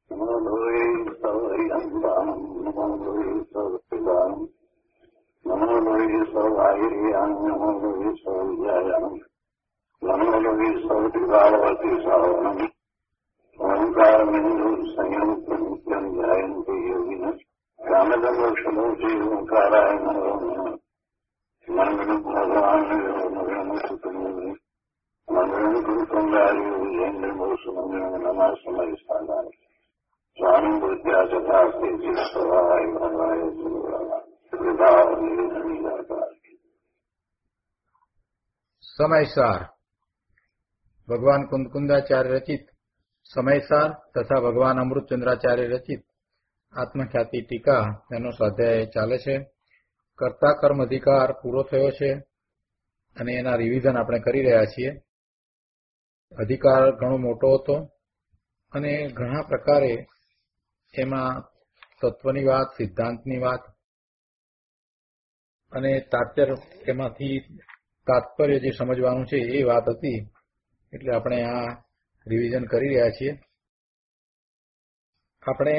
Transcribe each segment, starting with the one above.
નમો ભવે સૌહરિયંતાનમ નમો ભવે સૌપિદાનમ નમો ભવે સૌઆહિર્યાનમ નમો ભવે સૌવિદ્યાયાનમ નમો ભવે સૌપિદાવતી સાવનમ ઓંકારમિંદુ સંયમ નિત્યમ ધ્યાયન્તિ યોગિનઃ રામદમોક્ષમોચે ઓંકારાય નમો નમઃ મંગળમ ભગવાન નમઃ સુતમુનિ મંગળમ ગુરુકુંડાર્યો વિજેન્દ્રમોષ મંગળમ નમઃ સમયસ્થાનાય સ્વામી બુદ્ધ્યા ચકાસ્તે ચિત્તવાય ભવાય સુરાય સમયસાર ભગવાન કુંદકુંદાચાર્ય રચિત સમયસાર તથા ભગવાન અમૃતચંદ્રાચાર્ય રચિત આત્મખ્યાતિ ટીકા એનો સ્વાધ્યાય ચાલે છે. કર્તા કર્મ અધિકાર પૂરો થયો છે અને એના રિવિઝન આપણે કરી રહ્યા છીએ. અધિકાર ઘણો મોટો હતો અને ઘણા પ્રકારે એમાં તત્વની વાત, સિદ્ધાંતની વાત અને એમાંથી તાત્પર્ય જે સમજવાનું છે એ વાત હતી. એટલે આપણે આ રિવિઝન કરી રહ્યા છીએ. આપણે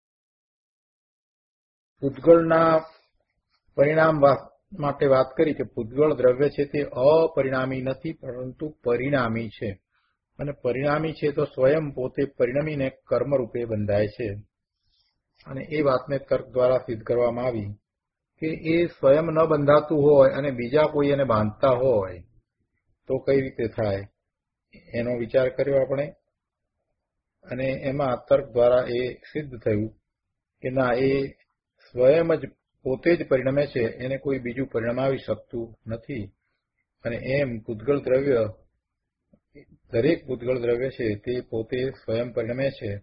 પૂતગળના પરિણામ માટે વાત કરી કે પૂતગળ દ્રવ્ય છે તે અપરિણામી નથી પરંતુ પરિણામી છે અને પરિણામી છે તો સ્વયં પોતે પરિણમીને કર્મરૂપે બંધાય છે. અને એ વાતને તર્ક દ્વારા સિદ્ધ કરવામાં આવી કે એ સ્વયં ન બંધાતું હોય અને બીજા કોઈ એને બાંધતા હોય તો કઈ રીતે થાય એનો વિચાર કર્યો આપણે. અને એમાં તર્ક દ્વારા એ સિદ્ધ થયું કે ના, એ સ્વયં જ પોતે જ પરિણમે છે, એને કોઈ બીજું પરિણમાવી શકતું નથી. અને એમ પૂતગળ દ્રવ્ય, દરેક પૂતગળ દ્રવ્ય છે તે પોતે સ્વયં પરિણમે છે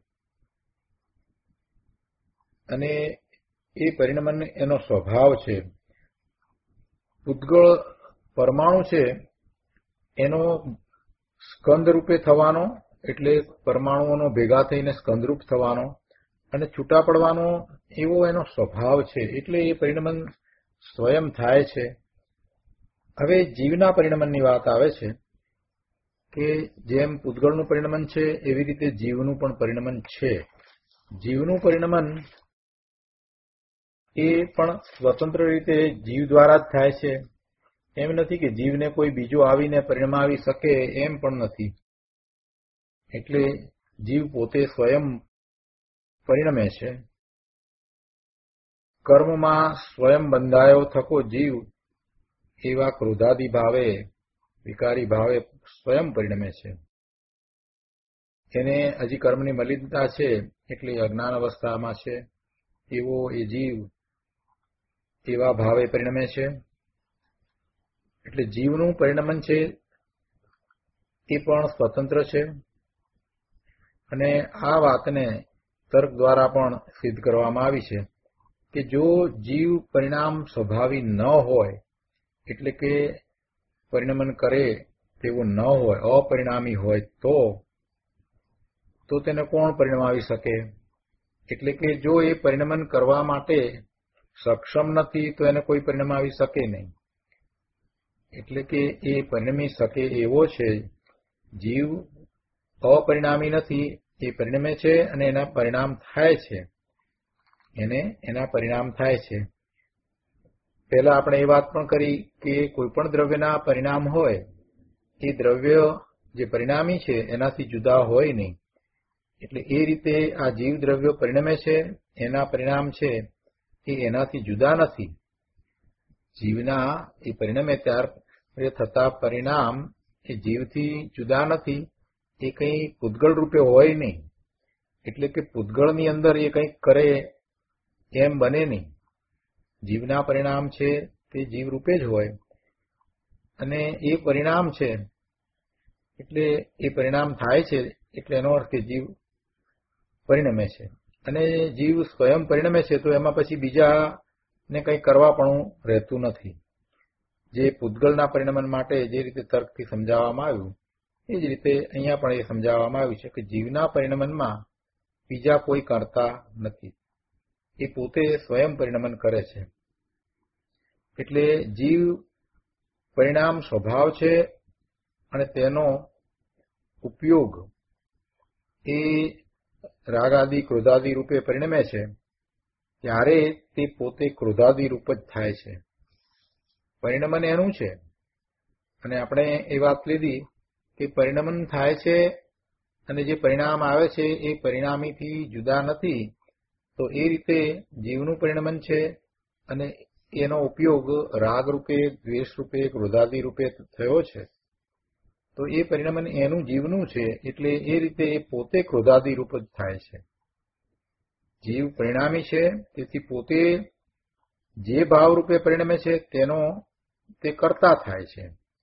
અને એ પરિણમન એનો સ્વભાવ છે. પૂતગળ પરમાણુ છે એનો સ્કંદ રૂપે થવાનો, એટલે પરમાણુઓનો ભેગા થઈને સ્કંદરૂપ થવાનો અને છૂટા પડવાનો એવો એનો સ્વભાવ છે. એટલે એ પરિણમન સ્વયં થાય છે. હવે જીવના પરિણમનની વાત આવે છે કે જેમ પૂતગળનું પરિણમન છે એવી રીતે જીવનું પણ પરિણમન છે. જીવનું પરિણમન એ પણ સ્વતંત્ર રીતે જીવ દ્વારા જ થાય છે. એમ નથી કે જીવને કોઈ બીજો આવીને પરિણમાવી શકે, એમ પણ નથી. એટલે જીવ પોતે સ્વયં પરિણમે છે. કર્મમાં સ્વયં બંધાયો થકો જીવ એવા ક્રોધાદી ભાવે, વિકારી ભાવે સ્વયં પરિણમે છે. એને હજી કર્મની મલિનતા છે એટલે અજ્ઞાન અવસ્થામાં છે એવો એ જીવ એવા ભાવે પરિણમે છે. એટલે જીવનું પરિણમન છે એ પણ સ્વતંત્ર છે. અને આ વાતને તર્ક દ્વારા પણ સિદ્ધ કરવામાં આવી છે કે જો જીવ પરિણામ સ્વભાવી ન હોય, એટલે કે પરિણમન કરે તેવું ન હોય, અપરિણામી હોય તો તેને કોણ પરિણમાવી શકે? એટલે કે જો એ પરિણમન કરવા માટે સક્ષમ નથી તો એને કોઈ પરિણમાવી શકે નહીં. એટલે કે એ પરિણમી શકે એવો છે. જીવ અપરિણામી નથી, એ પરિણમે છે અને એના પરિણામ થાય છે. એના પરિણામ થાય છે. પહેલા આપણે એ વાત પણ કરી કે કોઈ પણ દ્રવ્યના પરિણામ હોય એ દ્રવ્ય જે પરિણામી છે એનાથી જુદા હોય નહીં. એટલે એ રીતે આ જીવ દ્રવ્યો પરિણમે છે, એના પરિણામ છે એ એનાથી જુદા નથી. જીવના એ પરિણમે ત્યારે થતા પરિણામ એ જીવથી જુદા નથી. એ કંઈ પૂતગળ રૂપે હોય નહીં. એટલે કે પૂતગળની અંદર એ કંઈક કરે એમ બને નહીં. જીવના પરિણામ છે તે જીવ રૂપે જ હોય અને એ પરિણામ છે એટલે એ પરિણામ થાય છે. એટલે એનો અર્થ કે જીવ પરિણમે છે. અને જીવ સ્વયં પરિણમે છે તો એમાં પછી બીજાને કંઈ કરવા પણ રહેતું નથી. જે પૂતગળના પરિણમન માટે જે રીતે તર્કથી સમજાવવામાં આવ્યું એ જ રીતે અહીંયા પણ એ સમજાવવામાં આવ્યું છે કે જીવના પરિણમનમાં બીજા કોઈ કરતા નથી, એ પોતે સ્વયં પરિણમન કરે છે. એટલે જીવ પરિણામ સ્વભાવ છે અને તેનો ઉપયોગ એ રાગાદિ ક્રોધાદિ રૂપે પરિણમે છે ત્યારે તે પોતે ક્રોધાદિ રૂપ જ થાય છે. પરિણમન એનું છે. અને આપણે એ વાત લીધી કે પરિણમન થાય છે અને જે પરિણામ આવે છે એ પરિણામીથી જુદા નથી. તો એ રીતે જીવનું પરિણમન છે અને એનો ઉપયોગ રાગ રૂપે, દ્વેષ રૂપે, ક્રોધાદિ રૂપે થયો છે. તો એ પરિણમન એનું જીવનું છે, એટલે એ રીતે એ પોતે ક્રોધાદિ રૂપ જ થાય છે. જીવ પરિણામી છે, તેથી પોતે જે ભાવ રૂપે પરિણમે છે તેનો તે કર્તા થાય છે.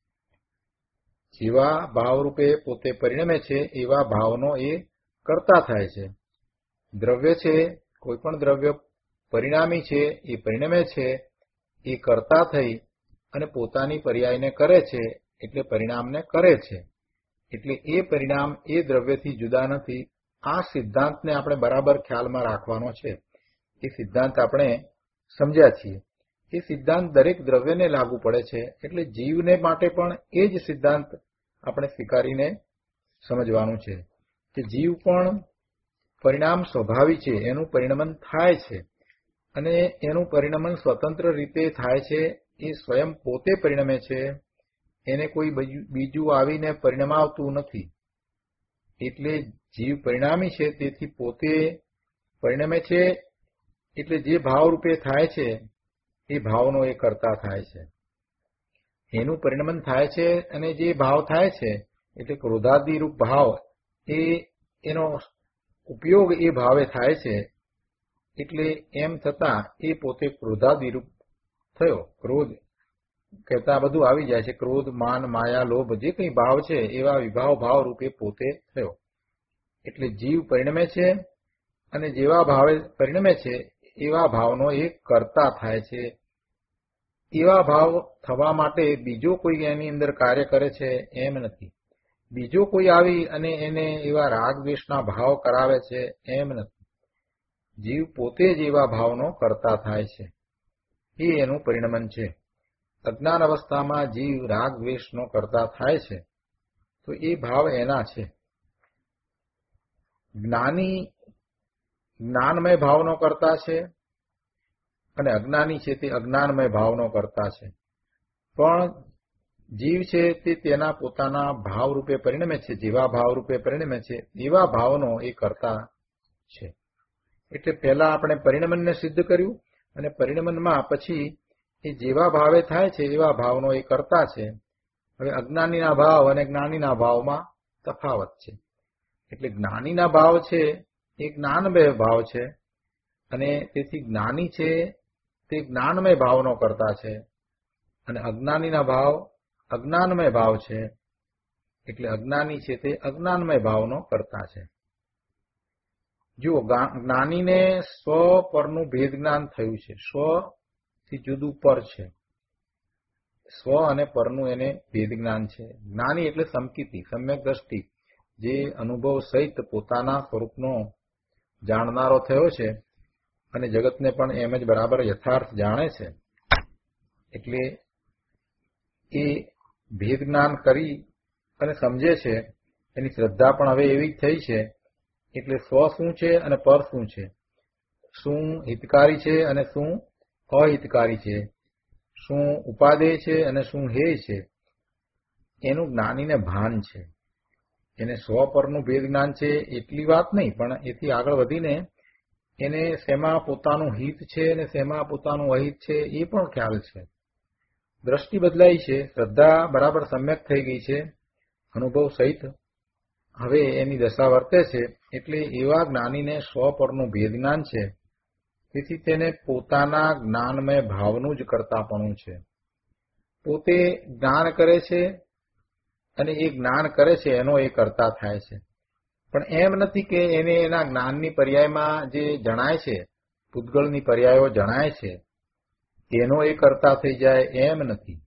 જેવા ભાવ રૂપે પોતે પરિણમે છે એવા ભાવનો એ કર્તા થાય છે. દ્રવ્ય છે, કોઈ પણ દ્રવ્ય પરિણામી છે, એ પરિણમે છે, એ કર્તા થઈ અને પોતાની પર્યાયને કરે છે, એટલે પરિણામને કરે છે. એટલે એ પરિણામ એ દ્રવ્યથી જુદા નથી. આ સિદ્ધાંતને આપણે બરાબર ખ્યાલમાં રાખવાનો છે. એ સિદ્ધાંત આપણે સમજ્યા છીએ. એ સિદ્ધાંત દરેક દ્રવ્યને લાગુ પડે છે. એટલે જીવને માટે પણ એ જ સિદ્ધાંત આપણે સ્વીકારીને સમજવાનું છે કે જીવ પણ પરિણામ સ્વભાવી છે, એનું પરિણમન થાય છે અને એનું પરિણમન સ્વતંત્ર રીતે થાય છે. એ સ્વયં પોતે પરિણમે છે, એને કોઈ બીજું આવીને પરિણમાવતું નથી. એટલે જીવ પરિણામી છે, તેથી પોતે પરિણમે છે. એટલે જે ભાવ રૂપે થાય છે એ ભાવનો એ કર્તા થાય છે. એનું પરિણમન થાય છે અને જે ભાવ થાય છે એટલે ક્રોધાદિ રૂપ ભાવ એનો ઉપયોગ એ ભાવે થાય છે. એટલે એમ થતા એ પોતે ક્રોધાદિ રૂપ થયો. ક્રોધ કહેતા બધું આવી જાય છે. ક્રોધ, માન, માયા, લોભ જે કંઈ ભાવ છે એવા વિભાવ ભાવ રૂપે પોતે થયો. એટલે જીવ પરિણમે છે અને જેવા ભાવે પરિણમે છે એવા ભાવનો એ કર્તા થાય છે. એવા ભાવ થવા માટે બીજો કોઈ એની અંદર કાર્ય કરે છે એમ નથી. બીજો કોઈ આવી અને એને એવા રાગ દ્વેષના ભાવ કરાવે છે એમ નથી. જીવ પોતે જ એવા ભાવનો કર્તા થાય છે. એ એનું પરિણમન છે. અજ્ઞાન અવસ્થામાં જીવ રાગ દ્વેષનો કર્તા થાય છે તો એ ભાવ એના છે. જ્ઞાની જ્ઞાનમય ભાવનો કર્તા છે અને અજ્ઞાની છે તે અજ્ઞાનમય ભાવનો કર્તા છે. પણ જીવ છે તે તેના પોતાના ભાવ રૂપે પરિણમે છે. જેવા ભાવ રૂપે પરિણમે છે એવા ભાવનો એ કર્તા છે. એટલે પહેલા આપણે પરિણમનને સિદ્ધ કર્યું અને પરિણમનમાં પછી એ જેવા ભાવે થાય છે એવા ભાવનો એ કર્તા છે. હવે અજ્ઞાનીના ભાવ અને જ્ઞાનીના ભાવમાં તફાવત છે. એટલે જ્ઞાનીના ભાવ છે એ જ્ઞાનમય ભાવ છે અને તેથી જ્ઞાની છે તે જ્ઞાનમય ભાવનો કર્તા છે અને અજ્ઞાનીના ભાવ અજ્ઞાનમય ભાવ છે. એટલે અજ્ઞાની છે તે અજ્ઞાનમય ભાવનો કર્તા છે. જુઓ, જ્ઞાનીને સ્વ પરનું ભેદ જ્ઞાન થયું છે. સ્વથી જુદું પર છે. સ્વ અને પરનું એને ભેદ જ્ઞાન છે. જ્ઞાની એટલે સમકીતિ, સમ્યક દ્રષ્ટિ, જે અનુભવ સહિત પોતાના સ્વરૂપનો જાણનારો થયો છે અને જગતને પણ એમ જ બરાબર યથાર્થ જાણે છે. એટલે એ ભેદ જ્ઞાન કરી અને સમજે છે. એની શ્રદ્ધા પણ હવે એવી જ થઈ છે. એટલે સ્વ શું છે અને પર શું છે, શું હિતકારી છે અને શું અહિતકારી છે, શું ઉપાદેય છે અને શું હેય છે, એનું જ્ઞાનીને ભાન છે. એને સ્વ પરનું ભેદ જ્ઞાન છે એટલી વાત નહીં, પણ એથી આગળ વધીને એને શેમાં પોતાનું હિત છે અને શેમાં પોતાનું અહિત છે એ પણ ખ્યાલ છે. દ્રષ્ટિ બદલાઈ છે, શ્રદ્ધા બરાબર સમ્યક થઈ ગઈ છે, અનુભવ સહિત હવે એની દશા વર્તે છે. એટલે એવા જ્ઞાનીને સ્વ પરનું ભેદ જ્ઞાન છે. તેથી તેને પોતાના જ્ઞાનમય ભાવનું જ કર્તાપણું છે. પોતે જ્ઞાન કરે છે અને એ જ્ઞાન કરે છે એનો એ કર્તા થાય છે. પણ એમ નથી કે એને એના જ્ઞાનની પર્યાયમાં જે જણાય છે, પૂતગળની પર્યાયો જણાય છે, એનો એ કર્તા થઈ જાય એમ નથી.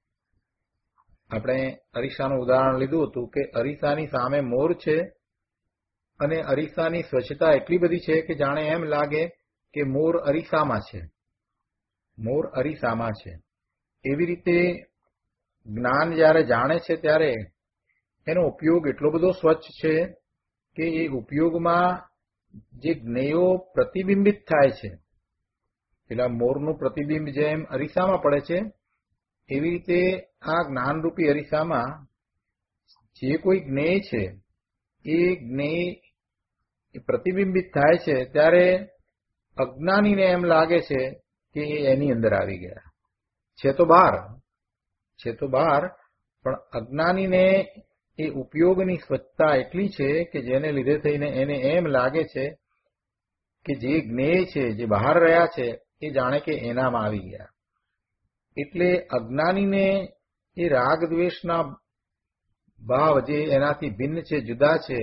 આપણે અરીસાનું ઉદાહરણ લીધું હતું કે અરીસાની સામે મોર છે અને અરીસાની સ્વચ્છતા એટલી બધી છે કે જાણે એમ લાગે કે મોર અરીસામાં છે. મોર અરીસામાં છે. એવી રીતે જ્ઞાન જ્યારે જાણે છે ત્યારે એનો ઉપયોગ એટલો બધો સ્વચ્છ છે કે એ ઉપયોગમાં જે જ્ઞેયો પ્રતિબિંબિત થાય છે, પેલા મોરનું પ્રતિબિંબ જેમ અરીસામાં પડે છે એવી રીતે આ જ્ઞાનરૂપી અરીસામાં જે કોઈ જ્ઞેય છે એ જ્ઞેય પ્રતિબિંબિત થાય છે ત્યારે અજ્ઞાનીને એમ લાગે છે કે એની અંદર આવી ગયા છે, તો બહાર પણ અજ્ઞાનીને એ ઉપયોગની સ્વચ્છતા એટલી છે કે જેને લીધે થઈને એને એમ લાગે છે કે જે જ્ઞેય છે, જે બહાર રહ્યા છે એ જાણે કે એનામાં આવી ગયા. એટલે અજ્ઞાનીને એ રાગ દ્વેષના ભાવ જે એનાથી ભિન્ન છે, જુદા છે,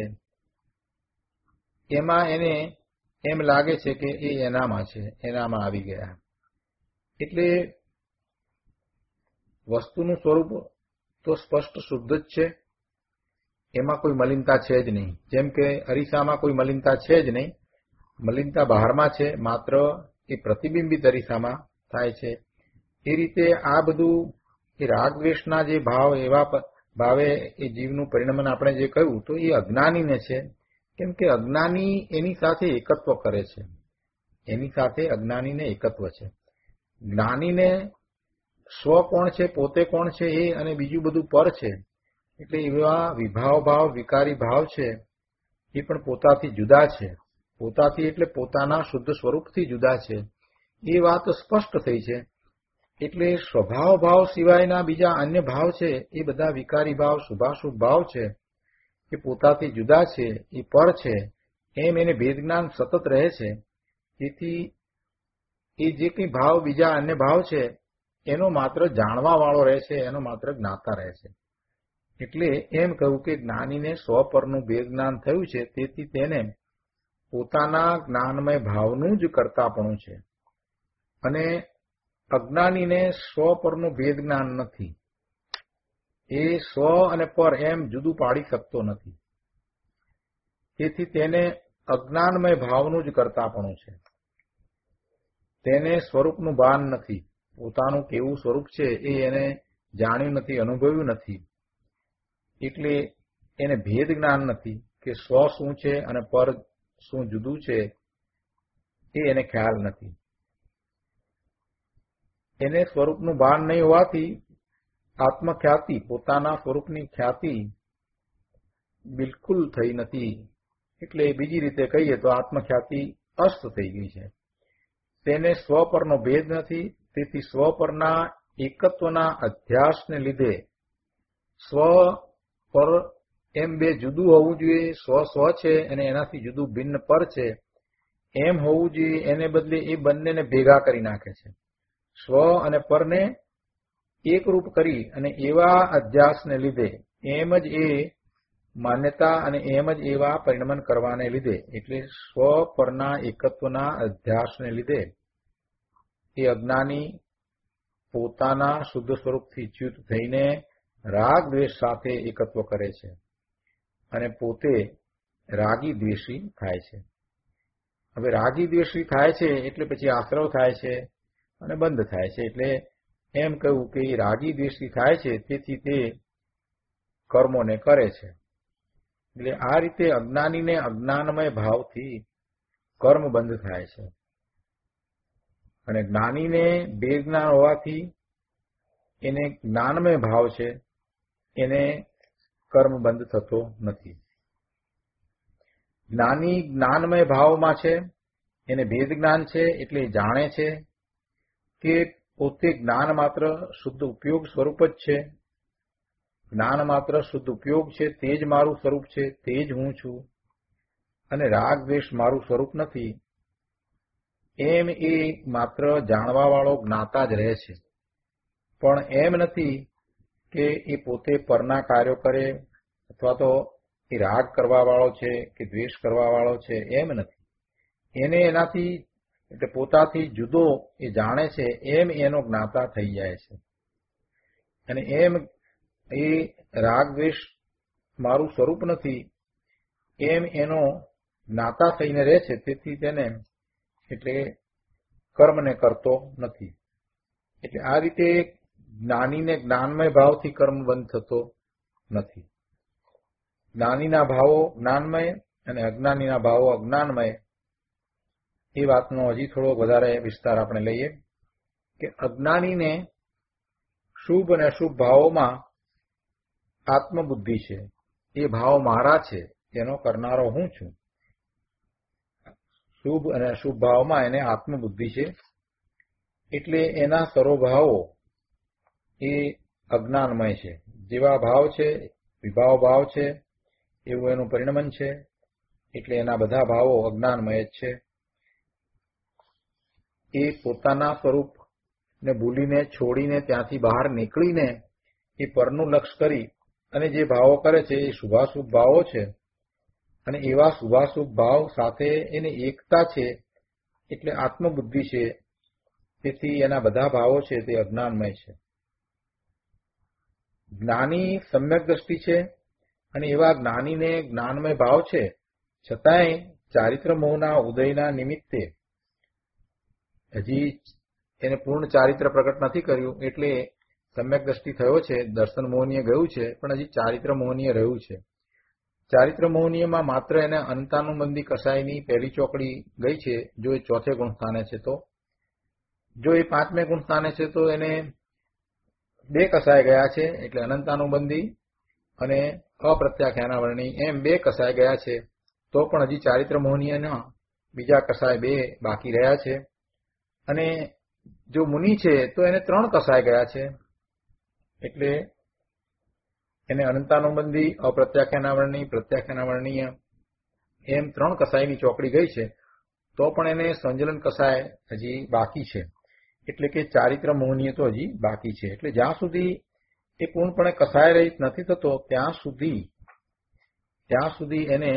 એમાં એને એમ લાગે છે કે એ એનામાં છે, એનામાં આવી ગયા. એટલે વસ્તુનું સ્વરૂપ તો સ્પષ્ટ શુદ્ધ જ છે, એમાં કોઈ મલિનતા છે જ નહીં. જેમ કે અરીસામાં કોઈ મલિનતા છે જ નહીં, મલિનતા બહારમાં છે, માત્ર એ પ્રતિબિંબિત અરીસામાં થાય છે. એ રીતે આ બધું એ રાગ દ્વેષના જે ભાવ એવા ભાવે એ જીવનું પરિણમન આપણે જે કહ્યું તો એ અજ્ઞાનીને છે, કેમ કે અજ્ઞાની એની સાથે એકત્વ કરે છે, એની સાથે અજ્ઞાનીને એકત્વ છે. જ્ઞાનીને સ્વ કોણ છે, પોતે કોણ છે એ અને બીજું બધું પર છે. એટલે એવા વિભાવ ભાવ, વિકારી ભાવ છે એ પણ પોતાથી જુદા છે, પોતાથી એટલે પોતાના શુદ્ધ સ્વરૂપથી જુદા છે. એ વાત સ્પષ્ટ થઈ છે. એટલે સ્વભાવ ભાવ સિવાયના બીજા અન્ય ભાવ છે એ બધા વિકારી ભાવ, શુભાશુભ ભાવ છે, એ પોતાથી જુદા છે, એ પર છે, એમ એને ભેદ જ્ઞાન સતત રહે છે. તેથી એ જે કંઈ ભાવ, બીજા અન્ય ભાવ છે એનો માત્ર જાણવા વાળો રહે છે, એનો માત્ર જ્ઞાતા રહે છે. એટલે એમ કહ્યું કે જ્ઞાનીને સ્વ પરનું ભેદ જ્ઞાન થયું છે, તેથી તેને પોતાના જ્ઞાનમય ભાવનું જ કર્તાપણું છે. અને અજ્ઞાનીને સ્વ પરનું ભેદ જ્ઞાન નથી, એ સ્વ અને પર એમ જુદું પાડી શકતો નથી. તેથી તેને અજ્ઞાનમય ભાવનું જ કર્તાપણું છે. તેને સ્વરૂપનું ભાન નથી, પોતાનું કેવું સ્વરૂપ છે એ એને જાણ્યું નથી, અનુભવ્યું નથી. એટલે એને ભેદ જ્ઞાન નથી કે સ્વ શું છે અને પર શું જુદું છે, એ એને ખ્યાલ નથી. એને સ્વરૂપનું ભાન નહીં હોવાથી આત્મખ્યાતિ, પોતાના સ્વરૂપની ખ્યાતિ બિલકુલ થઈ નથી. એટલે બીજી રીતે કહીએ તો આત્મખ્યાતિ અસ્ત થઈ ગઈ છે. તેને સ્વ પરનો ભેદ નથી, તેથી સ્વ પરના એકત્વના અધ્યાસને લીધે સ્વ પર એમ બે જુદું હોવું જોઈએ. સ્વ સ્વ છે અને એનાથી જુદું ભિન્ન પર છે એમ હોવું જોઈએ, એને બદલે એ બંનેને ભેગા કરી નાખે છે. સ્વ અને પરને એકરૂપ કરી અને એવા અધ્યાસને લીધે, એમ જ એ માન્યતા અને એમ જ એવા પરિણમન કરવાને લીધે, એટલે સ્વ પરના એકત્વના અધ્યાસને લીધે એ અજ્ઞાની પોતાના શુદ્ધ સ્વરૂપથી ચ્યુત થઈને રાગ દ્વેષ સાથે એકત્વ કરે છે અને પોતે રાગી દ્વેષી થાય છે. હવે રાગી દ્વેષી થાય છે એટલે પછી આશ્રવ થાય છે અને બંધ થાય છે. એટલે એમ કહ્યું કે એ રાગી દ્વેષી થાય છે, તેથી તે કર્મોને કરે છે. એટલે આ રીતે અજ્ઞાનીને અજ્ઞાનમય ભાવથી કર્મ બંધ થાય છે અને જ્ઞાનીને બે જ્ઞાન હોવાથી એને જ્ઞાનમય ભાવ છે, એને કર્મ બંધ થતો નથી. જ્ઞાની જ્ઞાનમય ભાવમાં છે, એને ભેદ જ્ઞાન છે, એટલે જાણે છે કે પોતે જ્ઞાન માત્ર શુદ્ધ ઉપયોગ સ્વરૂપ જ છે, જ્ઞાન માત્ર શુદ્ધ ઉપયોગ છે, તે જ મારું સ્વરૂપ છે, તે જ હું છું અને રાગ દ્વેષ મારું સ્વરૂપ નથી. એમ એ માત્ર જાણવા વાળો જ્ઞાતા જ રહે છે, પણ એમ નથી કે એ પોતે પરના કાર્યો કરે અથવા તો એ રાગ કરવા વાળો છે કે દ્વેષ કરવા વાળો છે, એમ નથી. એને એનાથી એટલે પોતાથી જુદો એ જાણે છે, એમ એનો જ્ઞાતા થઈ જાય છે. અને એમ એ રાગ દ્વેષ મારું સ્વરૂપ નથી એમ એનો જ્ઞાતા થઈને રહે છે. તેથી તેને એટલે કર્મને કરતો નથી. એટલે આ રીતે જ્ઞાનીને જ્ઞાનમય ભાવથી કર્મ બંધ થતો નથી. જ્ઞાનીના ભાવો જ્ઞાનમય અને અજ્ઞાનીના ભાવો અજ્ઞાનમય એ વાતનો હજી થોડો વધારે વિસ્તાર આપણે લઈએ કે અજ્ઞાનીને શુભ અને અશુભ ભાવોમાં આત્મબુદ્ધિ છે. એ ભાવ મારા છે, એનો કરનારો હું છું. શુભ અને અશુભ ભાવમાં એને આત્મબુદ્ધિ છે, એટલે એના સર્વભાવો એ અજ્ઞાનમય છે. જેવા ભાવ છે, વિભાવ ભાવ છે, એવું એનું પરિણમન છે. એટલે એના બધા ભાવો અજ્ઞાનમય જ છે. એ પોતાના સ્વરૂપને ભૂલીને, છોડીને, ત્યાંથી બહાર નીકળીને એ પરનું લક્ષ્ય કરી અને જે ભાવો કરે છે એ શુભાશુભ ભાવો છે. અને એવા શુભાશુભ ભાવ સાથે એને એકતા છે, એટલે આત્મબુદ્ધિ છે. તેથી એના બધા ભાવો છે તે અજ્ઞાનમય છે. જ્ઞાની સમ્યક દ્રષ્ટિ છે, અને એવા જ્ઞાનીને જ્ઞાનમય ભાવ છે, છતાંય ચારિત્ર મોહના ઉદયના નિમિત્તે હજી એને પૂર્ણ ચારિત્ર પ્રગટ નથી કર્યું, એટલે સમ્યક દ્રષ્ટિ થયો છે, દર્શન મોહનીય ગયું છે, પણ હજી ચારિત્ર મોહનીય રહ્યું છે. ચારિત્ર મોહનીયમાં માત્ર એને અનંતાનુબંધી કસાયની પહેલી ચોકડી ગઈ છે, જો એ ચોથે ગુણ સ્થાને છે તો. જો એ પાંચમે ગુણ સ્થાને છે તો એને બે કસાય ગયા છે, એટલે અનંતાનુબંધી અને અપ્રત્યાખ્યાનાવરણી એમ બે કસાય ગયા છે. તો પણ હજી ચારિત્ર મોહનીયના બીજા કસાય બે બાકી રહ્યા છે. અને જો મુનિ છે તો એને 3 કસાય ગયા છે, એટલે એને અનંતાનુબંધી, અપ્રત્યાખ્યાનાવરણી, પ્રત્યાખ્યાનાવરણીય એમ 3 કસાયની ચોકડી ગઈ છે. તો પણ એને સંજલન કસાય હજી બાકી છે, એટલે કે ચારિત્ર મોહનીય તો હજી બાકી છે. એટલે જ્યાં સુધી એ પૂર્ણપણે કસાય રહિત નથી થતો ત્યાં સુધી એને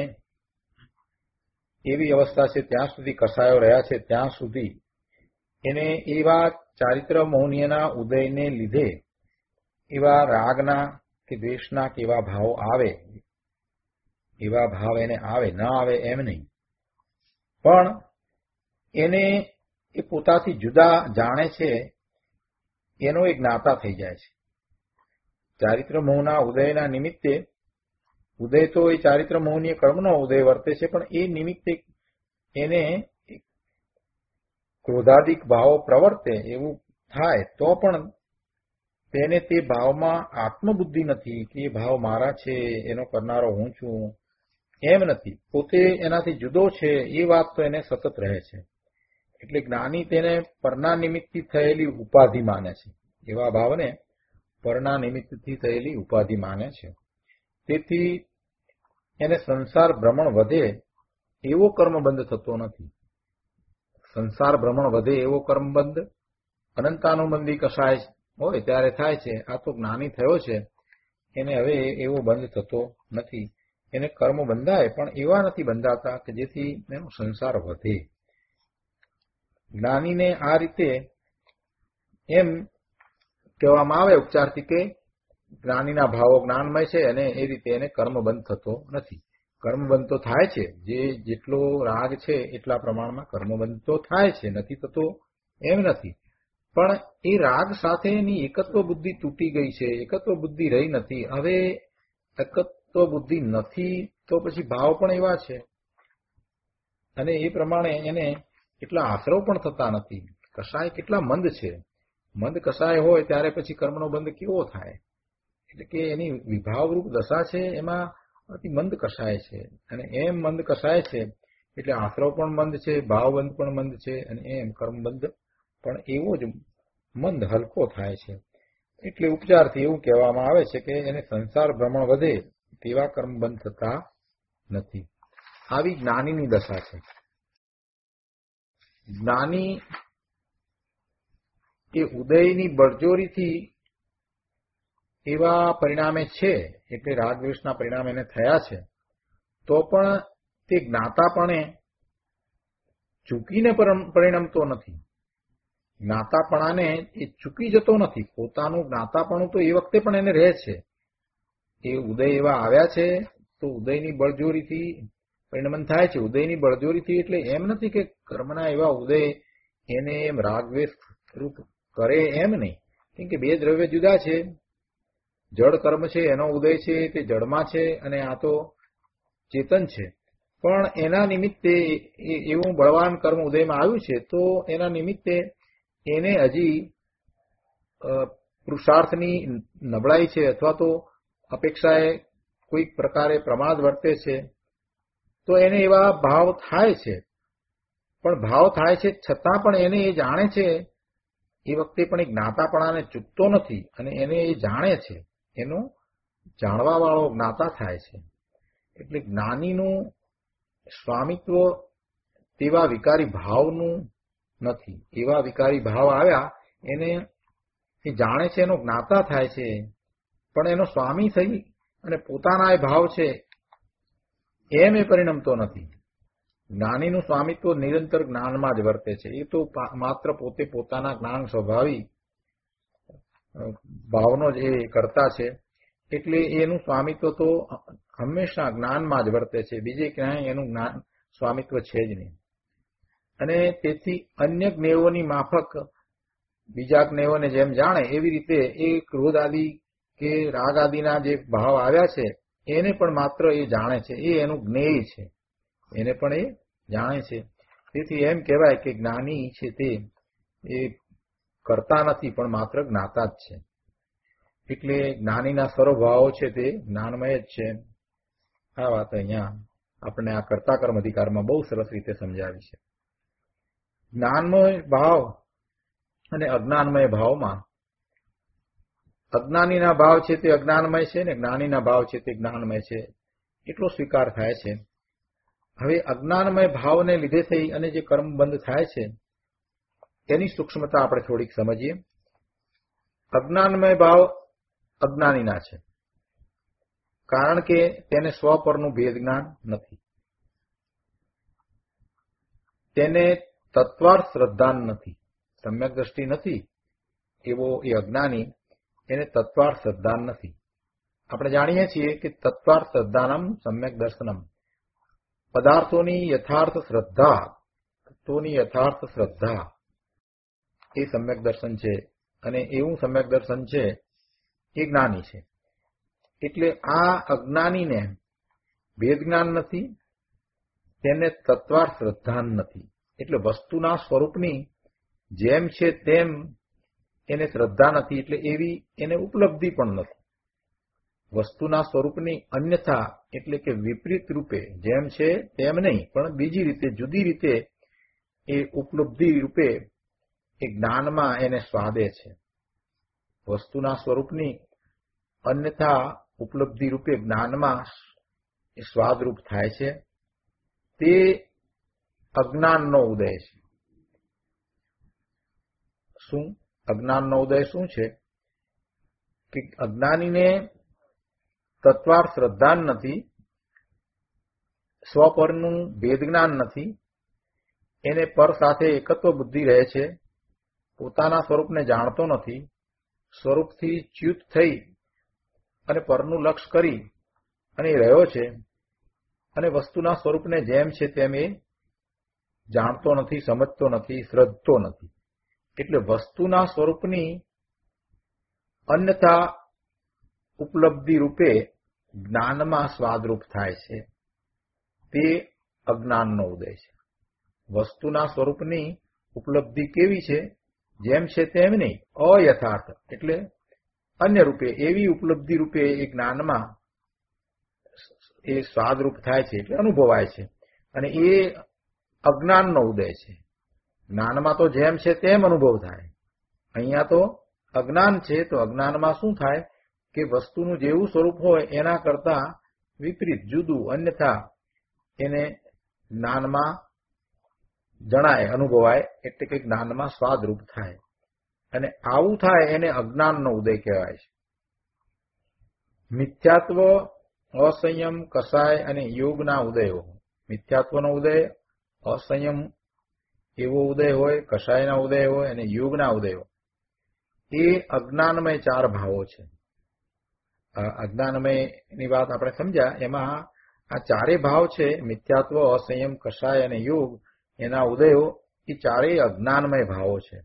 એવી અવસ્થા છે, ત્યાં સુધી કસાયો રહ્યા છે, ત્યાં સુધી એને એવા ચારિત્ર મોહનીયના ઉદયને લીધે એવા રાગના કે દ્વેષના કે એવા ભાવ આવે, એવા ભાવ એને આવે, ન આવે એમ નહીં, પણ એને એ પોતાથી જુદા જાણે છે, એનો એક જ્ઞાતા થઈ જાય છે. ચારિત્ર મોહના ઉદયના નિમિત્તે, ઉદય તો એ ચારિત્ર મોહનીય કર્મનો ઉદય વર્તે છે, પણ એ નિમિત્તે એને ક્રોધાદિક ભાવો પ્રવર્તે એવું થાય તો પણ તેને તે ભાવમાં આત્મબુદ્ધિ નથી કે એ ભાવ મારા છે, એનો કરનારો હું છું એમ નથી. પોતે એનાથી જુદો છે એ વાત તો એને સતત રહે છે. એટલે જ્ઞાની તેને પરના નિમિત્તથી થયેલી ઉપાધિ માને છે. એવા ભાવને પરના નિમિત્તથી થયેલી ઉપાધિ માને છે. તેથી એને સંસાર ભ્રમણ વધે એવો કર્મબંધ થતો નથી. સંસાર ભ્રમણ વધે એવો કર્મબંધ અનંતાનુબંધી કસાય હોય ત્યારે થાય છે. આ તો જ્ઞાની થયો છે, એને હવે એવો બંધ થતો નથી. એને કર્મ બંધાય પણ એવા નથી બંધાતા કે જેથી એનો સંસાર વધે. જ્ઞાનીને આ રીતે એમ કહેવામાં આવે ઉપચારથી કે જ્ઞાનીના ભાવો જ્ઞાનમય છે, અને એ રીતે એને કર્મબંધ થતો નથી. કર્મબંધ તો થાય છે, જેટલો રાગ છે એટલા પ્રમાણમાં કર્મબંધ તો થાય છે, નથી થતો એમ નથી. પણ એ રાગ સાથેની એકત્વ બુદ્ધિ તૂટી ગઈ છે, એકત્વ બુદ્ધિ રહી નથી. હવે એકત્વ બુદ્ધિ નથી તો પછી ભાવ પણ એવા છે, અને એ પ્રમાણે એને એટલા આશ્રવ પણ થતા નથી. કસાય કેટલા મંદ છે. મંદ કસાય હોય ત્યારે પછી કર્મનો બંધ કેવો થાય? એટલે કે એની વિભાવરૂપ દશા છે, એમાં અતિ મંદ કસાય છે, અને એમ મંદ કસાય છે એટલે આશ્રવ પણ મંદ છે, ભાવબંધ પણ મંદ છે, અને એમ કર્મબંધ પણ એવો જ મંદ હલકો થાય છે. એટલે ઉપચારથી એવું કહેવામાં આવે છે કે એને સંસાર ભ્રમણ વધે તેવા કર્મબંધ થતા નથી. આવી જ્ઞાનીની દશા છે. જ્ઞાની એ ઉદયની બળજોરીથી એવા પરિણામે છે, એટલે રાગદ્વેષના પરિણામ એને થયા છે, તો પણ તે જ્ઞાતાપણે ચૂકીને પરિણમતો નથી. જ્ઞાતાપણાને એ ચૂકી જતો નથી. પોતાનું જ્ઞાતાપણું તો એ વખતે પણ એને રહે છે. એ ઉદય એવા આવ્યા છે તો ઉદયની બળજોરીથી પરિણમન થાય છે. ઉદયની બળજોરીથી એટલે એમ નથી કે કર્મના એવા ઉદય એને એમ રાગદ્વેષ રૂપ કરે એમ નહીં, કેમ કે બે દ્રવ્ય જુદા છે. જળ કર્મ છે, એનો ઉદય છે તે જળમાં છે, અને આ તો ચેતન છે. પણ એના નિમિત્તે એવું બળવાન કર્મ ઉદયમાં આવ્યું છે, તો એના નિમિત્તે એને હજી પુરુષાર્થની નબળાઈ છે અથવા તો અપેક્ષાએ કોઈક પ્રકારે પ્રમાદ વર્તે છે, તો એને એવા ભાવ થાય છે. પણ ભાવ થાય છે છતાં પણ એને એ જાણે છે, એ વખતે પણ એ જ્ઞાતાપણાને ચૂકતો નથી અને એને એ જાણે છે, એનો જાણવા વાળો જ્ઞાતા થાય છે. એટલે જ્ઞાનીનું સ્વામિત્વ તેવા વિકારી ભાવનું નથી. એવા વિકારી ભાવ આવ્યા એને એ જાણે છે, એનો જ્ઞાતા થાય છે, પણ એનો સ્વામી થઈ અને પોતાના એ ભાવ છે એમ એ પરિણમતો નથી. જ્ઞાનીનું સ્વામિત્વ નિરંતર જ્ઞાનમાં જ વર્તે છે. એ તો માત્ર પોતે પોતાના જ્ઞાન સ્વભાવી ભાવનો જ એ કરતા છે, એટલે એનું સ્વામિત્વ તો હંમેશા જ્ઞાનમાં જ વર્તે છે. બીજે ક્યાંય એનું જ્ઞાન સ્વામિત્વ છે જ નહીં. અને તેથી અન્ય જ્ઞેયોની માફક બીજા જ્ઞેયોને જેમ જાણે એવી રીતે એ ક્રોધ આદિ કે રાગ આદિના જે ભાવ આવ્યા છે એને પણ માત્ર એ જાણે છે. એ એનું જ્ઞેય છે, એને પણ એ જાણે છે. તેથી એમ કહેવાય કે જ્ઞાની છે તે એ કરતા નથી પણ માત્ર જ્ઞાતા જ છે. એટલે જ્ઞાનીના સર્વભાવો છે તે જ્ઞાનમય જ છે. આ વાત અહીંયા આપણે આ કર્તા કર્મ અધિકારમાં બહુ સરસ રીતે સમજાવી છે. જ્ઞાનમય ભાવ અને અજ્ઞાનમય ભાવમાં અજ્ઞાનીના ભાવ છે તે અજ્ઞાનમય છે ને જ્ઞાનીના ભાવ છે તે જ્ઞાનમય છે, એટલો સ્વીકાર થાય છે. હવે અજ્ઞાનમય ભાવને લીધે થઈ અને જે કર્મ બંધ થાય છે એની સૂક્ષ્મતા આપણે થોડીક સમજીએ. અજ્ઞાનમય ભાવ અજ્ઞાનીના છે, કારણ કે તેને સ્વ પરનું ભેદ જ્ઞાન નથી, તેને તત્વાર્થ શ્રદ્ધાન નથી, સમ્યક દ્રષ્ટિ નથી એવો એ અજ્ઞાની, એને તત્વાર્થ શ્રદ્ધાન નથી. આપણે જાણીએ છીએ કે તત્વાર્થ શ્રદ્ધાનમ સમ્યક દર્શનમ, પદાર્થોની યથાર્થ શ્રદ્ધા, તત્વોની યથાર્થ શ્રદ્ધા એ સમ્યક દર્શન છે. અને એવું સમ્યક દર્શન છે એ જ્ઞાની છે. એટલે આ અજ્ઞાનીને ભેદ જ્ઞાન નથી, તેને તત્વાર્થ શ્રદ્ધાન નથી. એટલે વસ્તુના સ્વરૂપની જેમ છે તેમ એને શ્રદ્ધા નથી, એટલે એવી એને ઉપલબ્ધિ પણ નથી. વસ્તુના સ્વરૂપની અન્યથા એટલે કે વિપરીત રૂપે, જેમ છે તેમ નહીં પણ બીજી રીતે જુદી રીતે એ ઉપલબ્ધિ રૂપે એ જ્ઞાનમાં એને સ્વાદે છે. વસ્તુના સ્વરૂપની અન્યથા ઉપલબ્ધિ રૂપે જ્ઞાનમાં એ સ્વાદરૂપ થાય છે. તે અજ્ઞાનનો ઉદય છે. શું અજ્ઞાનનો ઉદય શું છે? કે અજ્ઞાનીને તત્વાર્થ શ્રદ્ધાન નથી, સ્વપરનું ભેદ જ્ઞાન નથી, એને પર સાથે એકત્વ બુદ્ધિ રહે છે, પોતાના સ્વરૂપને જાણતો નથી, સ્વરૂપથી ચ્યુત થઈ અને પરનું લક્ષ્ય કરી અને એ રહ્યો છે, અને વસ્તુના સ્વરૂપને જેમ છે તેમ એ જાણતો નથી, સમજતો નથી, શ્રદ્ધતો નથી. એટલે વસ્તુના સ્વરૂપની અન્યથા ઉપલબ્ધિ રૂપે જ્ઞાનમાં સ્વાદરૂપ થાય છે. તે અજ્ઞાનનો ઉદય છે. વસ્તુના સ્વરૂપની ઉપલબ્ધિ કેવી છે? જેમ છે તેમ નહીં, અયથાર્થ એટલે અન્ય રૂપે, એવી ઉપલબ્ધિ રૂપે એ જ્ઞાનમાં એ સ્વાદરૂપ થાય છે, એટલે અનુભવાય છે. અને એ અજ્ઞાનનો ઉદય છે. જ્ઞાનમાં તો જેમ છે તેમ અનુભવ થાય, અહીંયા તો અજ્ઞાન છે. તો અજ્ઞાનમાં શું થાય કે વસ્તુનું જેવું સ્વરૂપ હોય એના કરતા વિપરીત, જુદું, અન્યથા એને જ્ઞાનમાં જણાય, અનુભવાય, એટલે કે જ્ઞાનમાં સ્વાદરૂપ થાય. અને આવું થાય એને અજ્ઞાનનો ઉદય કહેવાય છે. મિથ્યાત્વ, અસંયમ, કસાય અને યોગના ઉદયો. મિથ્યાત્વનો ઉદય, અસંયમ એવો ઉદય હોય, કસાયના ઉદય હોય અને યોગના ઉદયો, એ અજ્ઞાનમય ચાર ભાવો છે. અજ્ઞાનમયની વાત આપણે સમજ્યા, એમાં આ ચારે ભાવ છે, મિથ્યાત્વ, અસંયમ, કસાય અને યોગ, એના ઉદયો એ ચારેય અજ્ઞાનમય ભાવો છે.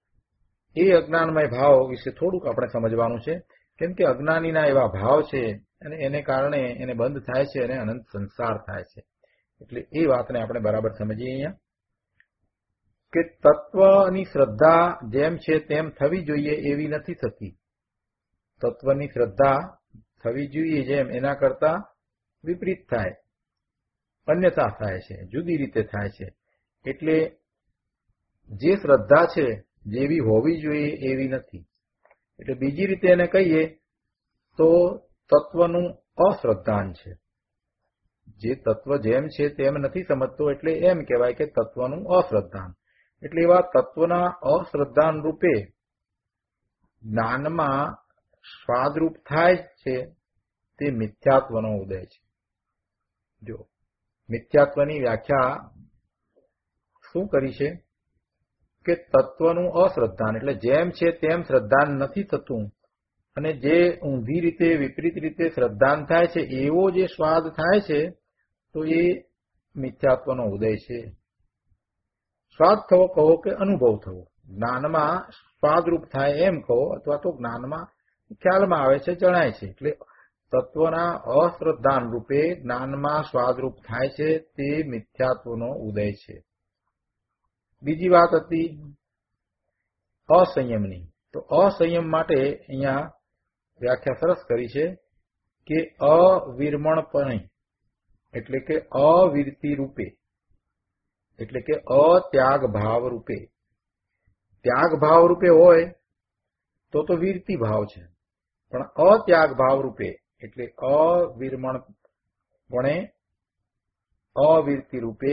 એ અજ્ઞાનમય ભાવ વિશે થોડુંક આપણે સમજવાનું છે, કેમ કે અજ્ઞાનીના એવા ભાવ છે અને એને કારણે એને બંધ થાય છે અને અનંત સંસાર થાય છે. એટલે એ વાતને આપણે બરાબર સમજીએ અહીંયા કે તત્વની શ્રદ્ધા જેમ છે તેમ થવી જોઈએ એવી નથી થતી. તત્વની શ્રદ્ધા થવી જોઈએ જેમ એના કરતા વિપરીત થાય, અન્યથા થાય છે, જુદી રીતે થાય છે. એટલે જે શ્રદ્ધા છે જેવી હોવી જોઈએ એવી નથી. એટલે બીજી રીતે એને કહીએ તો તત્વનું અશ્રદ્ધાન છે. જે તત્વ જેમ છે તેમ નથી સમજતો એટલે એમ કહેવાય કે તત્વનું અશ્રદ્ધાન. એટલે એવા તત્વના અશ્રદ્ધાન રૂપે જ્ઞાનમાં સ્વાદરૂપ થાય છે તે મિથ્યાત્વનો ઉદય છે. જો મિથ્યાત્વની વ્યાખ્યા શું કરી છે કે તત્વનું અશ્રદ્ધાન એટલે જેમ છે તેમ શ્રદ્ધાન નથી થતું, અને જે ઊંધી રીતે વિપરીત રીતે શ્રદ્ધાન થાય છે એવો જે સ્વાદ થાય છે તો એ મિથ્યાત્વનો ઉદય છે. સ્વાદ થવો કહો કે અનુભવ થવો, જ્ઞાનમાં સ્વાદરૂપ થાય એમ કહો, અથવા તો જ્ઞાનમાં ખ્યાલમાં આવે છે, જણાય છે. એટલે તત્વના અશ્રદ્ધાન રૂપે જ્ઞાનમાં સ્વાદરૂપ થાય છે તે મિથ્યાત્વનો ઉદય છે. બીજી વાત હતી અસંયમની. તો અસંયમ માટે અહીંયા વ્યાખ્યા સરસ કરી છે કે અવિરમણપણે એટલે કે અવિરતિ રૂપે, એટલે કે અત્યાગ ભાવ રૂપે. ત્યાગ ભાવ રૂપે હોય તો વીરતી ભાવ છે, પણ અત્યાગ ભાવ રૂપે એટલે અવિરમણપણે અવિરતિ રૂપે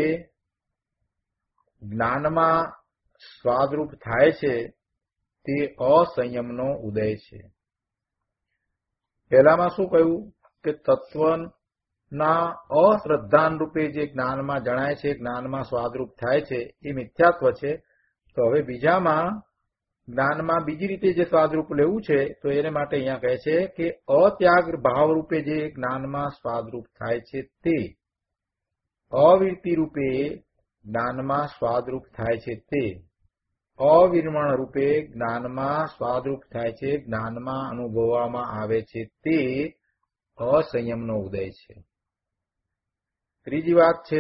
જ્ઞાનમાં સ્વાદરૂપ થાય છે તે અસંયમનો ઉદય છે. પહેલામાં શું કહ્યું કે તત્વના અશ્રદ્ધાન રૂપે જે જ્ઞાનમાં જણાય છે, જ્ઞાનમાં સ્વાદરૂપ થાય છે એ મિથ્યાત્વ છે. તો હવે બીજામાં જ્ઞાનમાં બીજી રીતે જે સ્વાદરૂપ લેવું છે તો એને માટે અહીંયા કહે છે કે અત્યાગ ભાવ રૂપે જે જ્ઞાનમાં સ્વાદરૂપ થાય છે તે અવિરતિ રૂપે જ્ઞાનમાં સ્વાદરૂપ થાય છે તે અવિરમણ રૂપે જ્ઞાનમાં સ્વાદરૂપ થાય છે, જ્ઞાનમાં અનુભવવામાં આવે છે તે અસંયમનો ઉદય છે. ત્રીજી વાત છે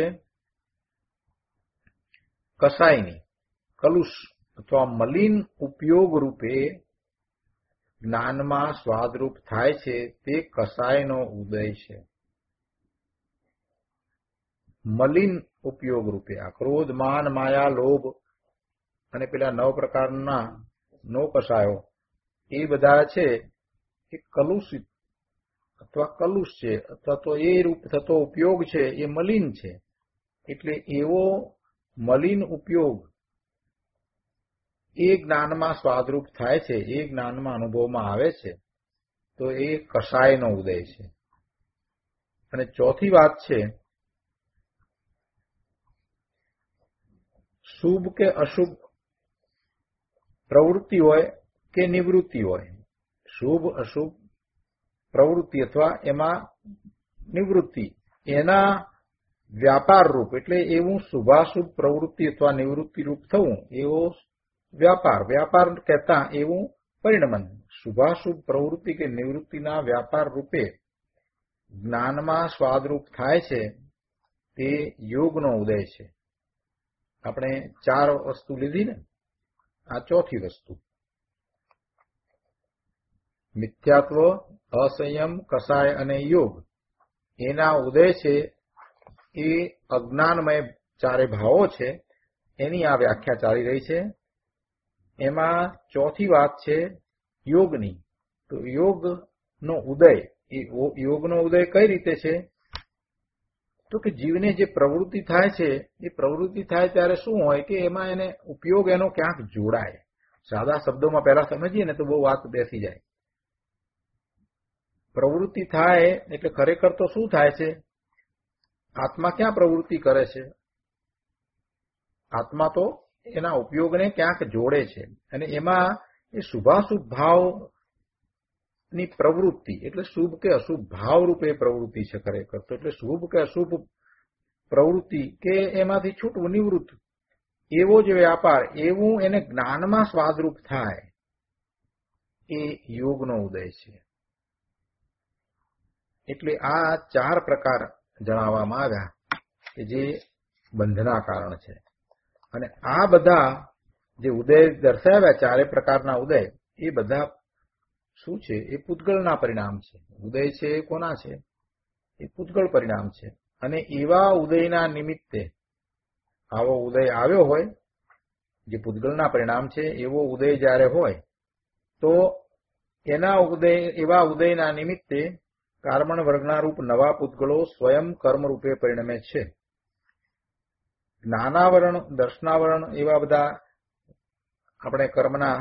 કસાયની. કલુષ અથવા મલિન ઉપયોગ રૂપે જ્ઞાનમાં સ્વાદરૂપ થાય છે તે કસાયનો ઉદય છે. મલિન ઉપયોગ રૂપે આ ક્રોધ, માન, માયા, લોભ અને પેલા 9 પ્રકારના 9 કસાયો એ બધા છે એ કલુષિત અથવા કલુષ છે, અથવા તો એ રૂપ થતો ઉપયોગ છે એ મલિન છે. એટલે એવો મલિન ઉપયોગ એ જ્ઞાનમાં સ્વાદરૂપ થાય છે, એ જ્ઞાનમાં અનુભવમાં આવે છે તો એ કસાયનો ઉદય છે. અને ચોથી વાત છે શુભ કે અશુભ પ્રવૃત્તિ હોય કે નિવૃત્તિ હોય, શુભ અશુભ પ્રવૃત્તિ અથવા એમાં નિવૃત્તિ, એના વ્યાપાર રૂપ એટલે એવું શુભાશુભ પ્રવૃત્તિ અથવા નિવૃત્તિ રૂપ થવું એવો વ્યાપાર કહેતા એવું પરિણમન. શુભાશુભ પ્રવૃત્તિ કે નિવૃત્તિના વ્યાપાર રૂપે જ્ઞાનમાં સ્વાદરૂપ થાય છે તે યોગનો ઉદય છે. આપણે 4 વસ્તુ લીધી ને, આ ચોથી વસ્તુ. મિથ્યાત્વ, અસંયમ, કસાય અને યોગ એના ઉદય છે એ અજ્ઞાનમય 4 ભાવો છે એની આ વ્યાખ્યા ચાલી રહી છે. એમાં ચોથી વાત છે યોગની. તો યોગનો ઉદય, એ યોગનો ઉદય કઈ રીતે છે તો કે જીવને જે પ્રવૃત્તિ થાય છે એ પ્રવૃત્તિ થાય ત્યારે શું હોય કે એમાં એને ઉપયોગ એનો ક્યાંક જોડાય. સાદા શબ્દોમાં પહેલા સમજીએ ને તો બહુ વાત બેસી જાય. પ્રવૃત્તિ થાય એટલે ખરેખર તો શું થાય છે? આત્મા ક્યાં પ્રવૃત્તિ કરે છે? આત્મા તો એના ઉપયોગને ક્યાંક જોડે છે, અને એમાં એ શુભાશુભ ભાવની પ્રવૃત્તિ એટલે શુભ કે અશુભ ભાવ રૂપે પ્રવૃત્તિ છે ખરેખર તો. એટલે શુભ કે અશુભ પ્રવૃત્તિ કે એમાંથી છૂટવું, નિવૃત્ત, એવો જે વ્યાપાર, એવું એને જ્ઞાનમાં સ્વાદરૂપ થાય એ યોગનો ઉદય છે. એટલે આ 4 પ્રકાર જણાવવામાં આવ્યા કે જે બંધના કારણ છે. અને આ બધા જે ઉદય દર્શાવ્યા 4 પ્રકારના ઉદય એ બધા શું છે? એ પૂતગળના પરિણામ છે. ઉદય છે એ કોના છે? એ પૂતગળ પરિણામ છે. અને એવા ઉદયના નિમિત્તે આવો ઉદય આવ્યો હોય જે પૂતગળના પરિણામ છે, એવો ઉદય જ્યારે હોય તો એવા ઉદયના નિમિત્તે કર્મણ વર્ગના રૂપ નવા પૂતગળો સ્વયં કર્મ રૂપે પરિણમે છે. જ્ઞાનાવરણ, દર્શનાવરણ એવા બધા આપણે કર્મના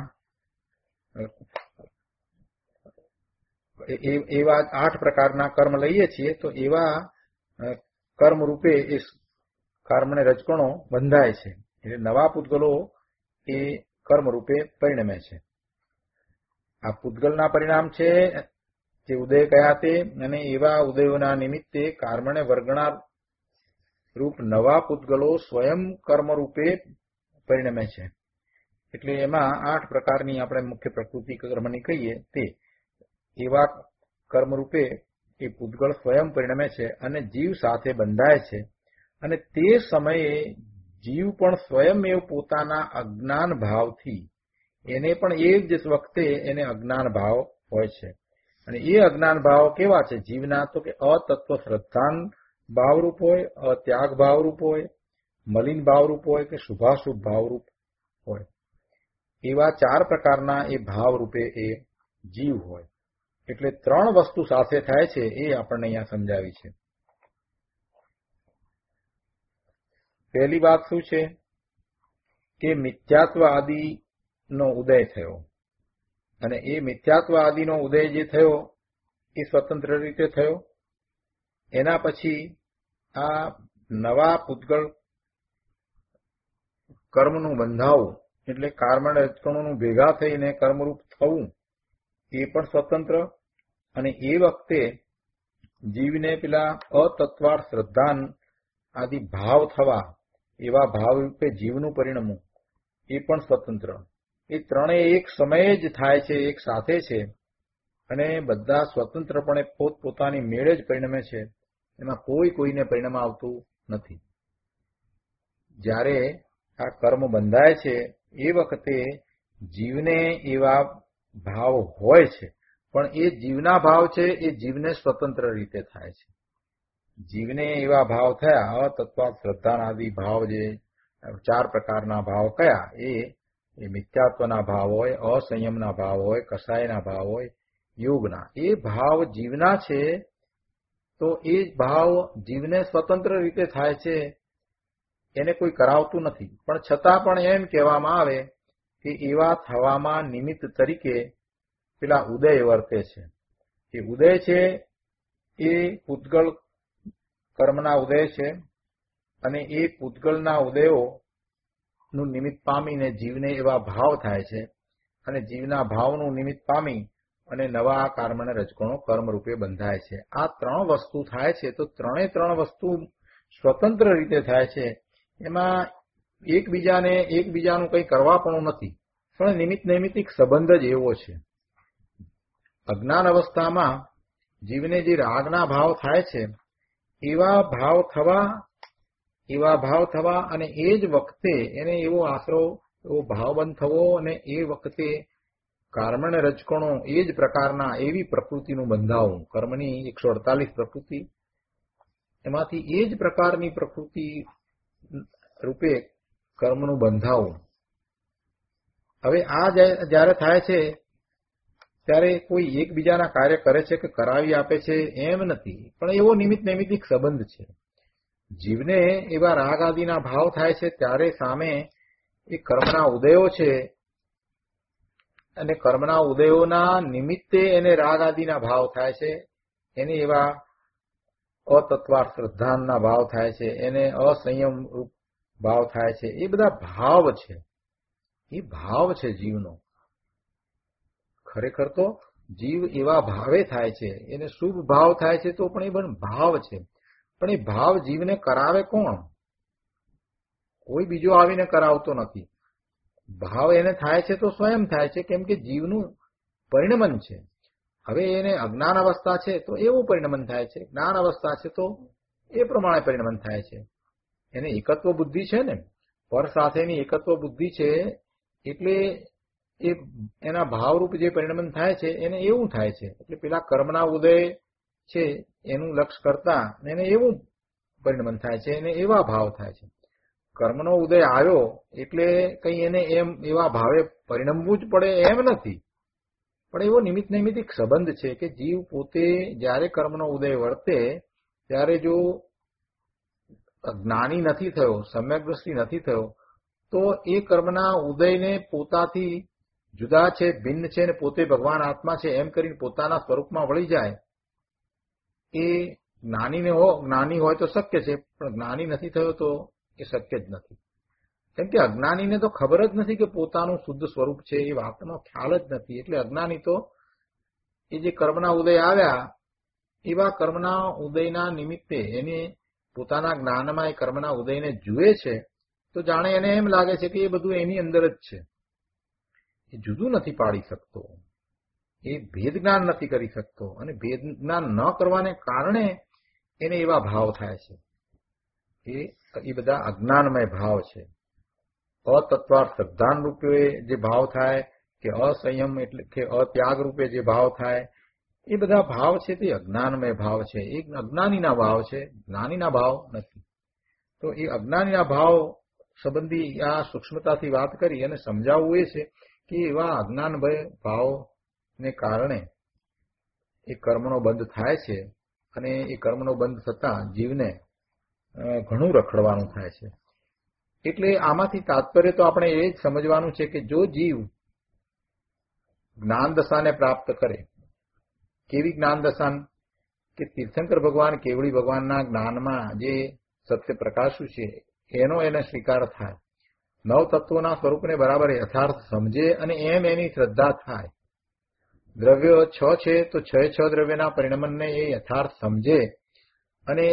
એવા 8 પ્રકારના કર્મ લઈએ છીએ, તો એવા કર્મ રૂપે એ કર્મને રજકણો બંધાય છે. એટલે નવા પૂતગલો એ કર્મ રૂપે પરિણમે છે. આ પૂતગલના પરિણામ છે જે ઉદય કયા તે, અને એવા ઉદયોના નિમિત્તે કર્મને વર્ગણા રૂપ નવા પૂતગલો સ્વયં કર્મ રૂપે પરિણમે છે. એટલે એમાં 8 પ્રકારની આપણે મુખ્ય પ્રકૃતિ કર્મની કહીએ તે એવા કર્મ રૂપે એ પૂતગળ સ્વયં પરિણમે છે અને જીવ સાથે બંધાય છે. અને તે સમયે જીવ પણ સ્વયં પોતાના અજ્ઞાન ભાવથી એને પણ એ જ વખતે એને અજ્ઞાન ભાવ હોય છે. અને એ અજ્ઞાન ભાવ કેવા છે જીવના? તો કે અતત્વ શ્રદ્ધાન ભાવરૂપ હોય, અત્યાગ ભાવરૂપ હોય, મલિન ભાવરૂપ હોય કે શુભાશુભ ભાવરૂપ હોય. એવા 4 પ્રકારના એ ભાવરૂપે એ જીવ હોય. એટલે 3 વસ્તુ સાથે થાય છે એ આપણને અહીંયા સમજાવી છે. પહેલી વાત શું છે કે મિથ્યાત્વ આદિનો ઉદય થયો. અને એ મિથ્યાત્વ આદિનો ઉદય જે થયો એ સ્વતંત્ર રીતે થયો. એના પછી આ નવા પૂતગળ કર્મનું બંધાવું એટલે કર્મણ રજકણોનું ભેગા થઈને કર્મરૂપ થવું એ પણ સ્વતંત્ર. અને એ વખતે જીવને પેલા અતત્વાર શ્રદ્ધાન આદિ ભાવ થવા એવા ભાવ રૂપે જીવનું પરિણમવું એ પણ સ્વતંત્ર. એ ત્રણેય એક સમયે જ થાય છે, એક સાથે છે. અને બધા સ્વતંત્રપણે પોતપોતાની મેળે જ પરિણમે છે. એમાં કોઈને પરિણામ આવતું નથી. જ્યારે આ કર્મ બંધાય છે એ વખતે જીવને એવા ભાવ હોય છે, પણ એ જીવના ભાવ છે એ જીવને સ્વતંત્ર રીતે થાય છે. જીવને એવા ભાવ થયા અતત્વા શ્રદ્ધાન આદિ ભાવ, જે 4 પ્રકારના ભાવ કયા એ મિથ્યાત્વના ભાવ હોય, અસંયમના ભાવ હોય, કસાયના ભાવ હોય, યોગના. એ ભાવ જીવના છે તો એ ભાવ જીવને સ્વતંત્ર રીતે થાય છે, એને કોઈ કરાવતું નથી. પણ છતાં પણ એમ કહેવામાં આવે કે એવા થવામાં નિમિત્ત તરીકે પેલા ઉદય વર્તે છે. એ ઉદય છે એ પૂતગળ કર્મના ઉદય છે. અને એ પૂતગળના ઉદયોનું નિમિત્ત પામીને જીવને એવા ભાવ થાય છે. અને જીવના ભાવનું નિમિત્ત પામી અને નવા કર્મને રજકણો કર્મ રૂપે બંધાય છે. આ 3 વસ્તુ થાય છે. તો 3 વસ્તુ સ્વતંત્ર રીતે થાય છે. એમાં એકબીજાનું કંઈ કરવા પણ નથી, પણ નૈમિત્તિક સંબંધ જ એવો છે. અજ્ઞાન અવસ્થામાં જીવને જે રાગના ભાવ થાય છે એવા ભાવ થવા અને એ જ વખતે એને એવો આશરો, એવો ભાવબંધ થવો, અને એ વખતે કર્મને રજકણો એ જ પ્રકારના એવી પ્રકૃતિનું બંધાવું. કર્મની 148 પ્રકૃતિ, એમાંથી એ જ પ્રકારની પ્રકૃતિ રૂપે કર્મનું બંધાવું. હવે આ જ્યારે થાય છે ત્યારે કોઈ એકબીજાના કાર્ય કરે છે કે કરાવી આપે છે એમ નથી, પણ એવો નૈમિત્તિક સંબંધ છે. જીવને એવા રાગ આદિના ભાવ થાય છે ત્યારે સામે એ કર્મના ઉદયો છે, અને કર્મના ઉદયોના નિમિત્તે એને રાગ આદિના ભાવ થાય છે. એને એવા અતત્વાર શ્રદ્ધાનના ભાવ થાય છે, એને અસંયમ રૂપ ભાવ થાય છે. એ બધા ભાવ છે. એ ભાવ છે જીવનો. ખરેખર તો જીવ એવા ભાવે થાય છે. એને શુભ ભાવ થાય છે તો પણ એ પણ ભાવ છે. પણ એ ભાવ જીવને કરાવે કોણ? કોઈ બીજો આવીને કરાવતો નથી. ભાવ એને થાય છે તો સ્વયં થાય છે, કેમ કે જીવનું પરિણમન છે. હવે એને અજ્ઞાન અવસ્થા છે તો એવું પરિણમન થાય છે, જ્ઞાન અવસ્થા છે તો એ પ્રમાણે પરિણમન થાય છે. એને એકત્વ બુદ્ધિ છે ને, પર સાથેની એકત્વ બુદ્ધિ છે, એટલે એ એના ભાવરૂપ જે પરિણમન થાય છે એને એવું થાય છે. એટલે પેલા કર્મના ઉદય છે એનું લક્ષ કરતા એને એવું પરિણમન થાય છે, એને એવા ભાવ થાય છે. કર્મનો ઉદય આવ્યો એટલે કઈ એને એમ એવા ભાવે પરિણમવું જ પડે એમ નથી, પણ એવો નિમિત્ત નૈમિત્તિક સંબંધ છે કે જીવ પોતે જ્યારે કર્મનો ઉદય વર્તે ત્યારે જો જ્ઞાની નથી થયો, સમ્યક દ્રષ્ટિ નથી થયો, તો એ કર્મના ઉદયને પોતાથી જુદા છે, ભિન્ન છે ને પોતે ભગવાન આત્મા છે એમ કરીને પોતાના સ્વરૂપમાં વળી જાય. એ જ્ઞાની હોય તો શક્ય છે, પણ જ્ઞાની નથી થયો તો એ શક્ય જ નથી. કેમ કે અજ્ઞાનીને તો ખબર જ નથી કે પોતાનું શુદ્ધ સ્વરૂપ છે, એ વાતનો ખ્યાલ જ નથી. એટલે અજ્ઞાની તો એ જે કર્મના ઉદય આવ્યા એવા કર્મના ઉદયના નિમિત્તે એને પોતાના જ્ઞાનમાં એ કર્મના ઉદયને જુએ છે તો જાણે એને એમ લાગે છે કે એ બધું એની અંદર જ છે. એ જુદું નથી પાડી શકતો, એ ભેદ જ્ઞાન નથી કરી શકતો, અને ભેદ જ્ઞાન ન કરવાને કારણે એને એવા ભાવ થાય છે. એ બધા અજ્ઞાનમય ભાવ છે. અતત્વાર્થ શ્રદ્ધાન રૂપે જે ભાવ થાય કે અસંયમ એટલે કે અત્યાગ રૂપે જે ભાવ થાય, એ બધા ભાવ છે તે અજ્ઞાનમય ભાવ છે. એ અજ્ઞાનીના ભાવ છે, જ્ઞાનીના ભાવ નથી. તો એ અજ્ઞાનીના ભાવ સંબંધી આ સૂક્ષ્મતાથી વાત કરી અને સમજાવવું એ છે કે એવા અજ્ઞાનમય ભાવને કારણે એ કર્મનો બંધ થાય છે, અને એ કર્મનો બંધ થતા જીવને ઘણું રખડવાનું થાય છે. એટલે આમાંથી તાત્પર્ય તો આપણે એ જ સમજવાનું છે કે જો જીવ જ્ઞાન દશાને પ્રાપ્ત કરે, કેવી જ્ઞાન દશા કે તીર્થંકર ભગવાન કેવળી ભગવાનના જ્ઞાનમાં જે સત્ય પ્રકાશ્યું છે એનો એને સ્વીકાર થાય, નવ તત્વોના સ્વરૂપને બરાબર યથાર્થ સમજે અને એમ એની શ્રદ્ધા થાય. દ્રવ્ય 6 છે તો 6 દ્રવ્યના પરિણમનને એ યથાર્થ સમજે અને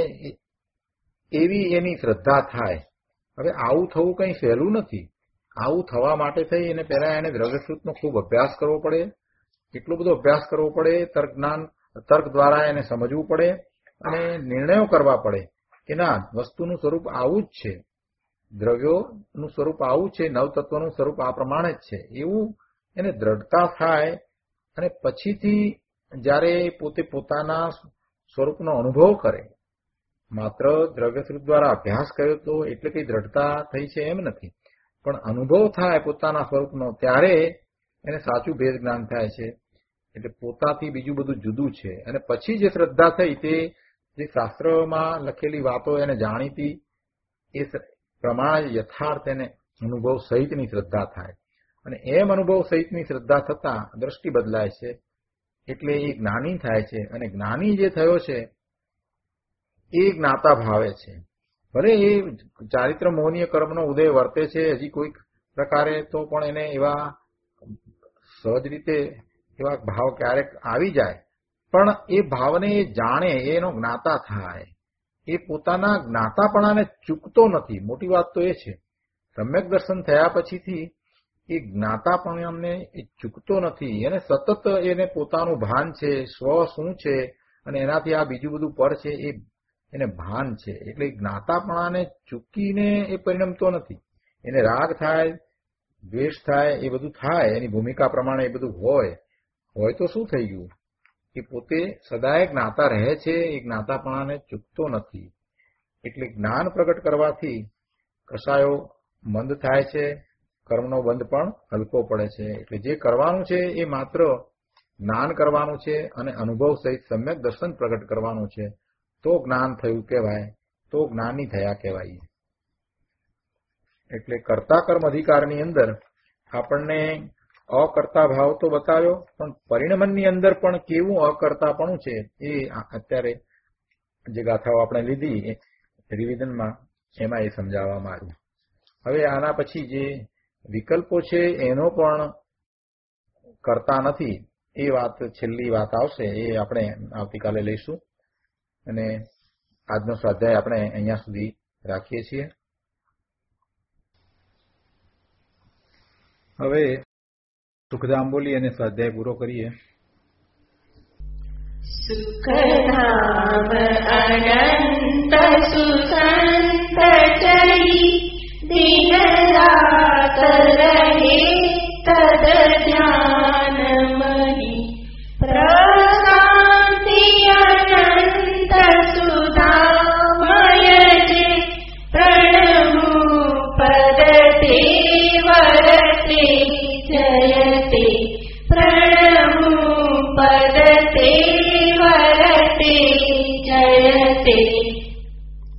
એવી એની શ્રદ્ધા થાય. હવે આવું થવું કંઈ સહેલું નથી. આવું થવા માટે થઈ એને પહેલા એને દ્રવ્યશ્રુતનો ખૂબ અભ્યાસ કરવો પડે, એટલો બધો અભ્યાસ કરવો પડે, તર્ક દ્વારા એને સમજવું પડે અને નિર્ણયો કરવા પડે કે ના, વસ્તુનું સ્વરૂપ આવું જ છે, દ્રવ્યોનું સ્વરૂપ આવું છે, નવતત્વનું સ્વરૂપ આ પ્રમાણે જ છે, એવું એને દ્રઢતા થાય. અને પછીથી જ્યારે પોતે પોતાના સ્વરૂપનો અનુભવ કરે, માત્ર દ્રવ્યશ્રુત દ્વારા અભ્યાસ કર્યો તો એટલે કઈ દ્રઢતા થઈ છે એમ નથી, પણ અનુભવ થાય પોતાના સ્વરૂપનો ત્યારે એને સાચું ભેદ જ્ઞાન થાય છે. એટલે પોતાથી બીજું બધું જુદું છે. અને પછી જે શ્રદ્ધા થઈ તે જે શાસ્ત્રમાં લખેલી વાતો એને જાણીતી એ પ્રમાણે યથાર્થ એને અનુભવ સહિતની શ્રદ્ધા થાય. અને એમ અનુભવ સહિતની શ્રદ્ધા થતા દ્રષ્ટિ બદલાય છે, એટલે એ જ્ઞાની થાય છે. અને જ્ઞાની જે થયો છે એ જ્ઞાતા ભાવે છે. ભલે એ ચારિત્ર મોહનીય કર્મનો ઉદય વર્તે છે હજી કોઈક પ્રકારે, તો પણ એને એવા સહજ રીતે એવા ભાવ ક્યારેક આવી જાય, પણ એ ભાવને એ જાણે, એનો જ્ઞાતા થાય. એ પોતાના જ્ઞાતાપણાને ચૂકતો નથી. મોટી વાત તો એ છે, સમ્યક દર્શન થયા પછીથી એ જ્ઞાતાપણાને એ ચૂકતો નથી. એને સતત એને પોતાનું ભાન છે, સ્વ શું છે અને એનાથી આ બીજું બધું પર છે એને ભાન છે. એટલે જ્ઞાતાપણાને ચૂકીને એ પરિણમતો નથી. એને રાગ થાય, દ્વેષ થાય, એ બધું થાય, એની ભૂમિકા પ્રમાણે એ બધું હોય તો શું થઈ ગયું? એ પોતે સદાય જ્ઞાતા રહે છે, એ જ્ઞાતાપણાને ચૂકતો નથી. એટલે જ્ઞાન પ્રગટ કરવાથી કશાયો મંદ થાય છે, કર્મનો બંધ પણ હલકો પડે છે. એટલે જે કરવાનું છે એ માત્ર જ્ઞાન કરવાનું છે અને અનુભવ સહિત સમ્યક દર્શન પ્રગટ કરવાનું છે. તો જ્ઞાન થયું કહેવાય, તો જ્ઞાની થયા કહેવાય. એટલે કર્તા કર્મ અધિકારની અંદર આપણને અકર્તા ભાવ તો બતાવ્યો, પણ પરિણમનની અંદર પણ કેવું અકર્તાપણું છે એ અત્યારે જે ગાથાઓ આપણે લીધી રિવિઝનમાં એમાં એ સમજાવવામાં આવ્યું. હવે આના પછી જે વિકલ્પો છે એનો પણ કરતા નથી, એ વાત છેલ્લી વાત આવશે, એ આપણે આવતીકાલે લઈશું. અને આજનો સ્વાધ્યાય આપણે અહીંયા સુધી રાખીએ છીએ. હવે સુખધામ બોલી અને સ્વાધ્યાય પૂરો કરીએ. સુખધામ અનંત સુસંત ચરી